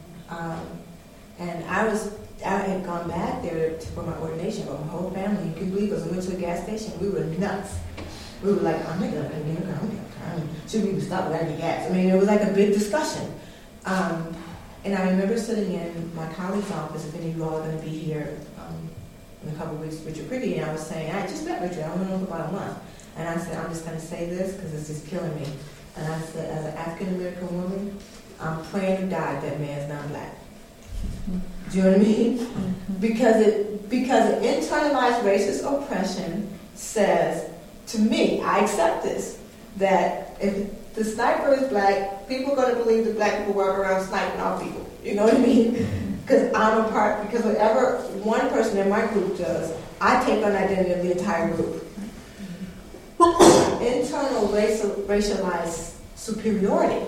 And I had gone back there for my ordination with my whole family. You can believe it. We went to a gas station. We were nuts. We were like, I'm making a should we stop without any gas? I mean, it was like a big discussion. And I remember sitting in my colleague's office, if any of you all are going to be here in a couple of weeks, Richard Prigge, and I was saying, I just met Richard, I don't know for about a month. And I said, I'm just going to say this because it's just killing me. And I said, as an African-American woman, I'm praying to God that man's not black. Do you know what I mean? Because internalized racist oppression says, to me, I accept this, that if the sniper is black, people are going to believe that black people walk around sniping all people. You know what I mean? Because because whatever one person in my group does, I take on the identity of the entire group. Internal racialized superiority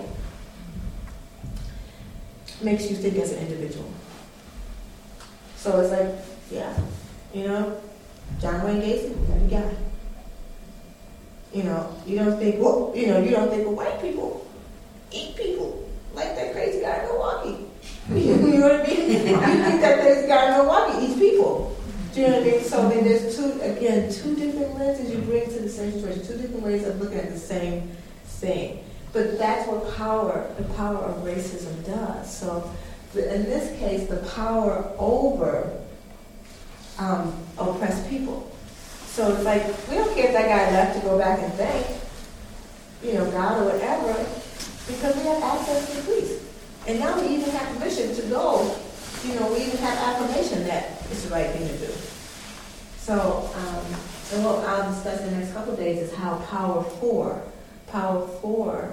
makes you think as an individual. So it's like, yeah, John Wayne Gacy, every guy. You don't think, well, white people eat people like that crazy guy in Milwaukee. You know what I mean? You think that crazy guy in Milwaukee eats people. Do you know what I mean? So then there's two different lenses you bring to the same situation, two different ways of looking at the same thing. But that's what the power of racism does. So in this case, the power over oppressed people. So it's like, we don't care if that guy left to go back and thank, God or whatever, because we have access to the police. And now we even have permission to go, we even have affirmation that it's the right thing to do. So, and what I'll discuss in the next couple of days is how Power 4, for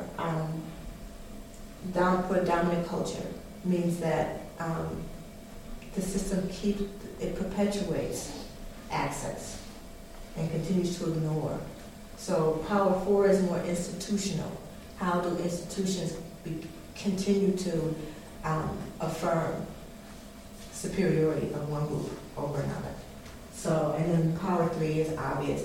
dominant culture means that the system perpetuates access and continues to ignore. So Power 4 is more institutional. How do institutions continue to affirm superiority of one group over another? So, and then Power 3 is obvious.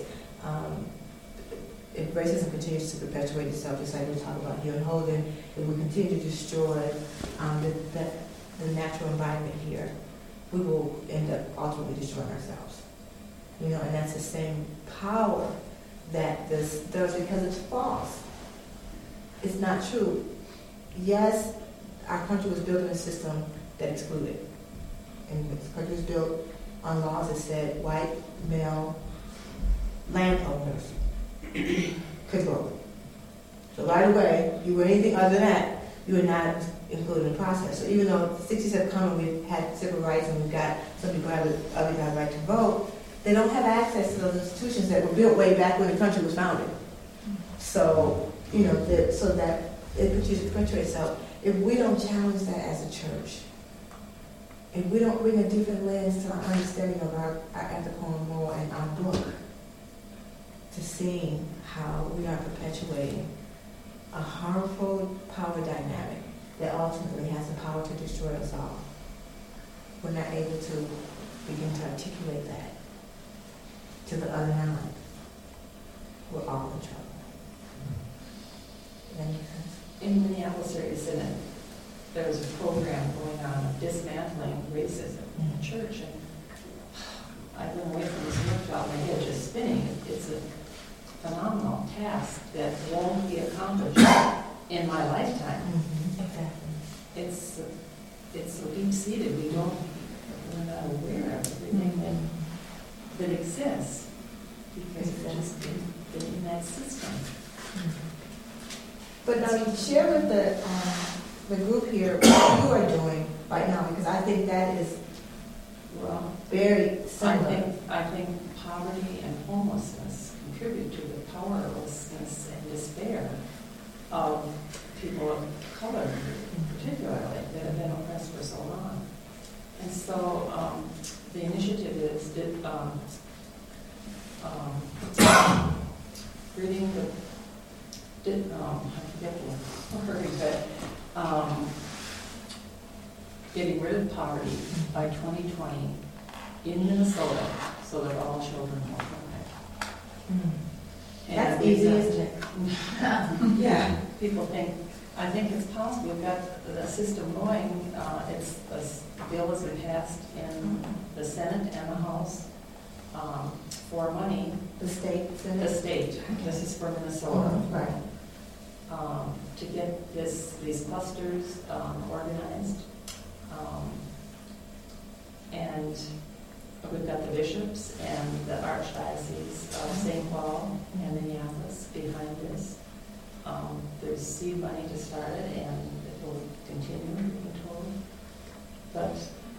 If racism continues to perpetuate itself, just like we talked about here in Holden, if we continue to destroy the natural environment here, we will end up ultimately destroying ourselves. And that's the same power that this does because it's false. It's not true. Yes, our country was built in a system that excluded. And this country was built on laws that said white, male, landowners could vote. So right away, you were anything other than that, you were not included in the process. So even though 67 come, we've had civil rights and we've got some people have the right to vote, they don't have access to those institutions that were built way back when the country was founded. So, so that it continues to perpetuate itself. If we don't challenge that as a church, if we don't bring a different lens to our understanding of our ethical and moral and our book, to seeing how we are perpetuating a harmful power dynamic that ultimately has the power to destroy us all, we're not able to begin to articulate that to the other nine, we're all in trouble. Does that make sense? In Minneapolis area Synod, there was a program going on of dismantling racism in the church, and I've been away from this workshop, my head just spinning. It's a phenomenal task that won't be accomplished in my lifetime. Exactly. It's so deep-seated, we're not aware of everything that exists because we're just in that system. But now you share with the group here what you are doing right now, because I think that is very similar. I think poverty and homelessness contribute to the powerlessness and despair of people of color, particularly, that have been oppressed for so long. And so the initiative is reading the I forget the word, but getting rid of poverty by 2020 in Minnesota so that all children will thrive. That's easy, isn't it? Yeah, people I think it's possible. We've got the system going. The bill has been passed in the Senate and the House. for money. The state, The state, this is for Minnesota. Right. To get these clusters organized. And we've got the bishops and the Archdiocese of St. Paul and Minneapolis behind this. There's seed money to start it, and it will continue, we're told. But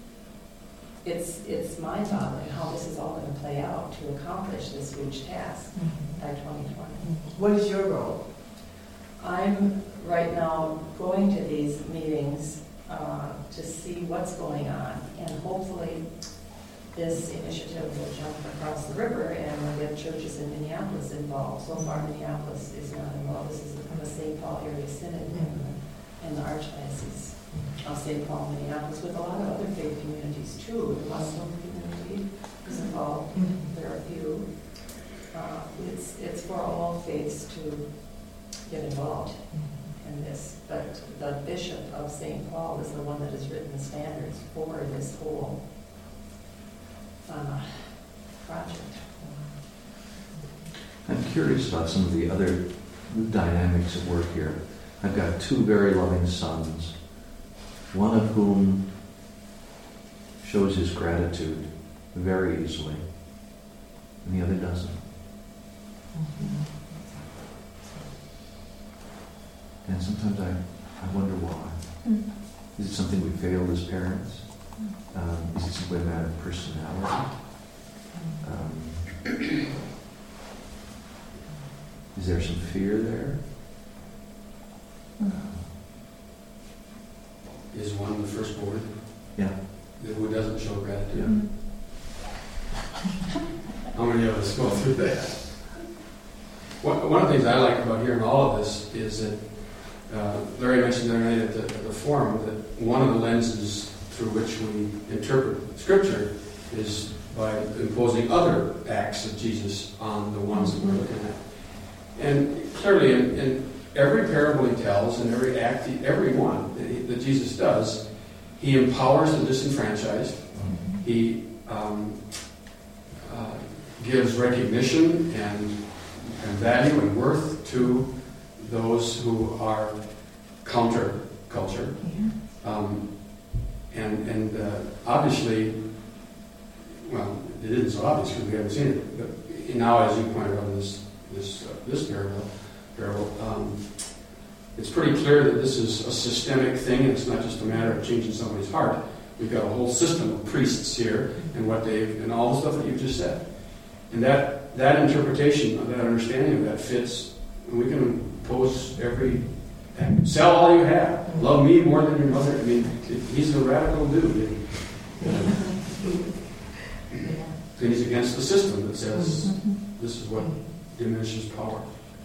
it's mind-boggling how this is all going to play out to accomplish this huge task by 2020. What is your role? I'm right now going to these meetings to see what's going on, and hopefully this initiative will jump across the river and we'll get churches in Minneapolis involved. So far, Minneapolis is not involved. This is the St. Paul Area Synod and the Archdiocese of St. Paul, Minneapolis, with a lot of other faith communities too. The Muslim community is involved. There are a few. It's for all faiths to get involved in this. But the Bishop of St. Paul is the one that has written the standards for this whole project. I'm curious about some of the other dynamics at work here. I've got two very loving sons, one of whom shows his gratitude very easily, and the other doesn't. And sometimes I wonder why. Is it something we failed as parents? Is it simply a matter of personality? Is there some fear there? Is one the firstborn? Yeah. Who doesn't show gratitude? How many of us go through that? One of the things I like about hearing all of this is that Larry mentioned the other night at the forum that one of the lenses through which we interpret Scripture is by imposing other acts of Jesus on the ones that we're looking at. And clearly, in every parable he tells, and every act, every one that Jesus does, he empowers the disenfranchised. He gives recognition and value and worth to those who are counterculture. And obviously, well, it isn't so obvious because we haven't seen it. But now, as you pointed out in this parable, it's pretty clear that this is a systemic thing. And it's not just a matter of changing somebody's heart. We've got a whole system of priests here, and and all the stuff that you've just said. And that interpretation of that understanding of that fits. And we can impose every. Sell all you have. Love me more than your mother. I mean, he's a radical dude. And he's against the system that says this is what diminishes power.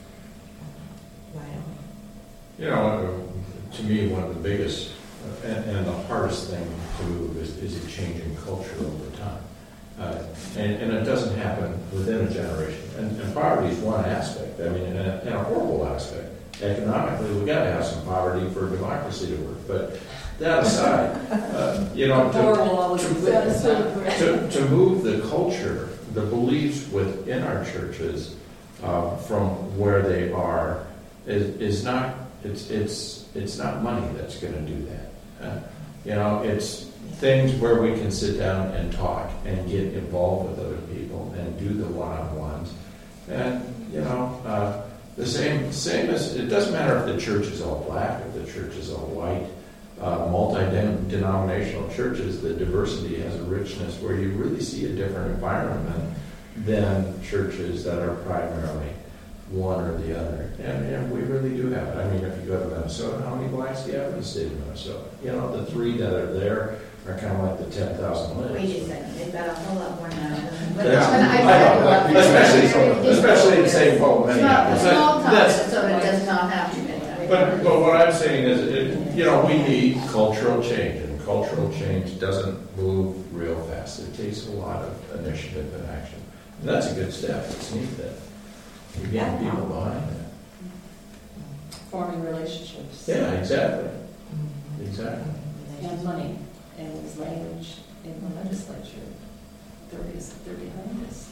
You know, to me, one of the biggest and the hardest thing to move is a change in culture over time. And it doesn't happen within a generation. And poverty is one aspect. I mean, in a horrible aspect. Economically, we've got to have some poverty for democracy to work. But that aside, to move the culture, the beliefs within our churches from where they are is not. It's not money that's going to do that. It's things where we can sit down and talk and get involved with other people and do the one-on-ones. And the same as it doesn't matter if the church is all black, if the church is all white. Multi-denominational churches, the diversity has a richness where you really see a different environment than churches that are primarily one or the other. And we really do have it. I mean, if you go to Minnesota, how many blacks do you have in the state of Minnesota? The three that are there are kind of like the 10,000 lives. Wait a second, they've got a whole lot more now. Especially in St. Paul, Minneapolis. Small town, so it does not have to be. But what I'm saying is, we need cultural change, and cultural change doesn't move real fast. It takes a lot of initiative and action. And that's a good step. It's neat that you're getting people behind that. Forming relationships. Yeah, exactly. Exactly. And money, and his language in the legislature. 30th, 30th.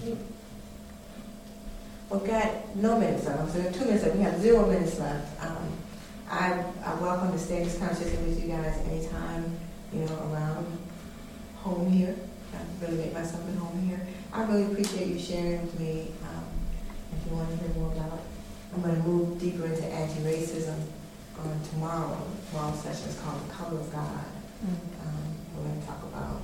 Well, got no minutes left. So 2 minutes left. We have 0 minutes left. I welcome to stay in this conversation with you guys anytime, around home here. I really make myself at home here. I really appreciate you sharing with me. If you want to hear more about it, I'm going to move deeper into anti-racism on tomorrow. Tomorrow's session is called The Color of God. We're going to talk about,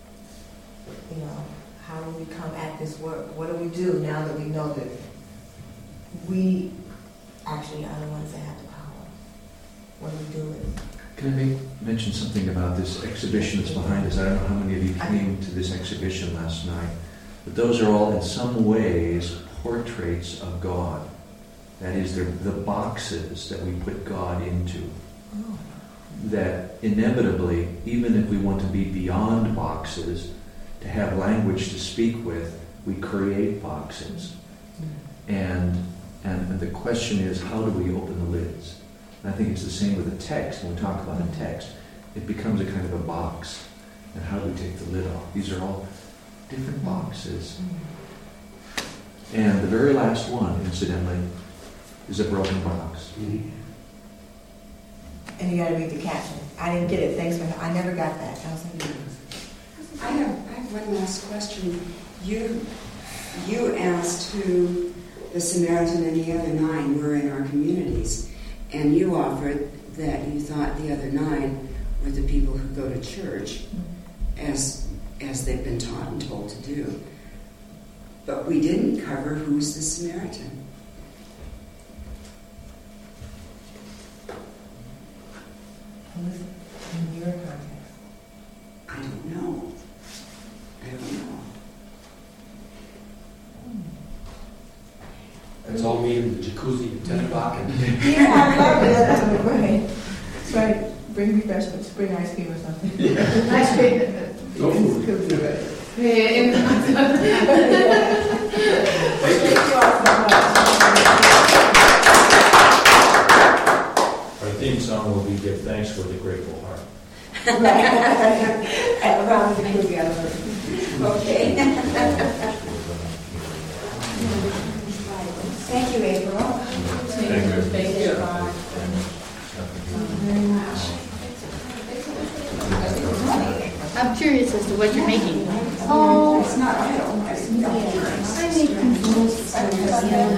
how do we come at this work? What do we do now that we know that we actually are the ones that have the power? What do we do with it? Can I mention something about this exhibition that's behind us? I don't know how many of you came to this exhibition last night, but those are all in some ways portraits of God. That is, they're the boxes that we put God into. Oh. That inevitably, even if we want to be beyond boxes, to have language to speak with, we create boxes. And the question is, how do we open the lids? And I think it's the same with the text. When we talk about a text, it becomes a kind of a box. And how do we take the lid off? These are all different boxes. And the very last one, incidentally, is a broken box. And you got to read the caption. I didn't get it. Thanks for. I never got that. I was like, I have one last question. You asked who the Samaritan and the other 9 were in our communities, and you offered that you thought the other 9 were the people who go to church, as they've been taught and told to do. But we didn't cover who's the Samaritan. who's in your context? I don't know. Let's all meet in the jacuzzi at 10 o'clock. Yeah, I love it. That's right. That's right. Bring refreshments, bring ice cream or something. Yeah. Ice cream. No food. Jacuzzi, right. Thank Thank you all so much. Our theme song will be Give Thanks with a Grateful Heart. Around the jacuzzi, I love it. Okay. Thank you, April. Thank you. Thank you. Very much. I'm curious as to what you're making. Oh, it's not idle. I make these little